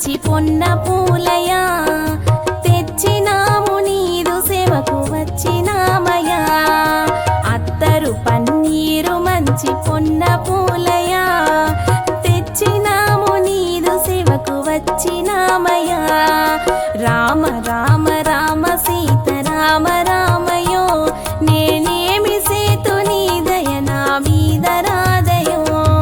మంచి పొన్న పూలయా తెచ్చినాము నీదు సేవకు వచ్చినామయా అత్తరు పన్నీరు మంచి పొన్న పూలయా తెచ్చినాము నీదు సేవకు వచ్చినామయా రామ రామ రామ సీత రామ రామయో నేనేమి సేతు నీ దయ నా మీద రాదయో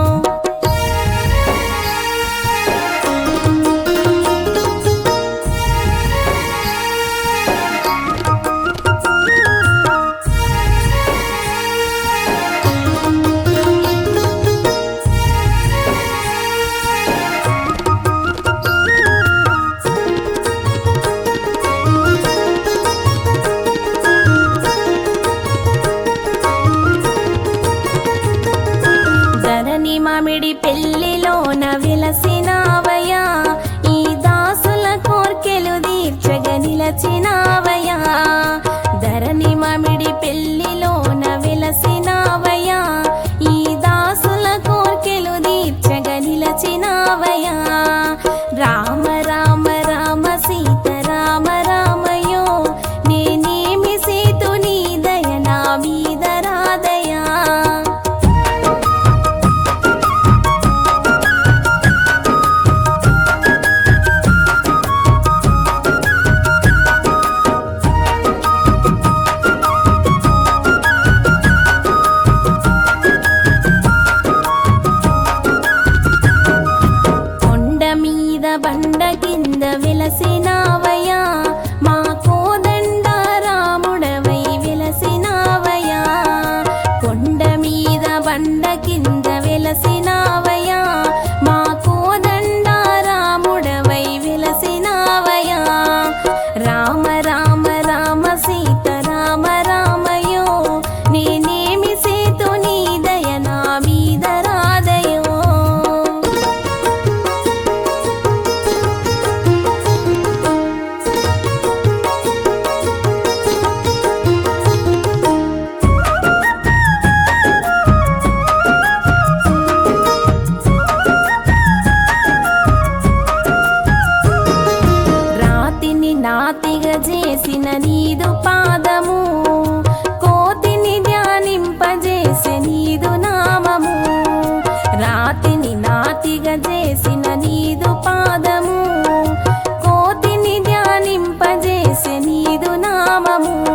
ధరణి మామిడి పెళ్లిలోన విలసినావయా ఈ దాసుల కోర్కెలు తీర్చగ నిలచినావయా ధరణి మామిడి పెళ్లిలోన విలసినావయా ఈ దాసుల కోర్కెలు తీర్చగ నిలచినావయా రామ రామ రామ సీత రామ రామయో నేనేమి సేతు నీ దయ నా మీద రాదయా కొండ మీద బండ కింద వెలసినావయా మా కోదండ రాముడవై వెలసినావయా కొండ మీద బండ కింద వెలసినావయా మా కోదండ రాముడవై వెలసినావయా రామ రామ రామ సీత రామ రామయో నేనేమి సేతు నీ దయ నా మీద రాదయో రాతిని నాతిగా చేసిన నీదు పాదము కోతిని ధ్యానింపజేసే నీదు నామము రాతిని నాతిగా చేసిన నీదు పాదము కోతిని ధ్యానింపజేసే నీదు నామము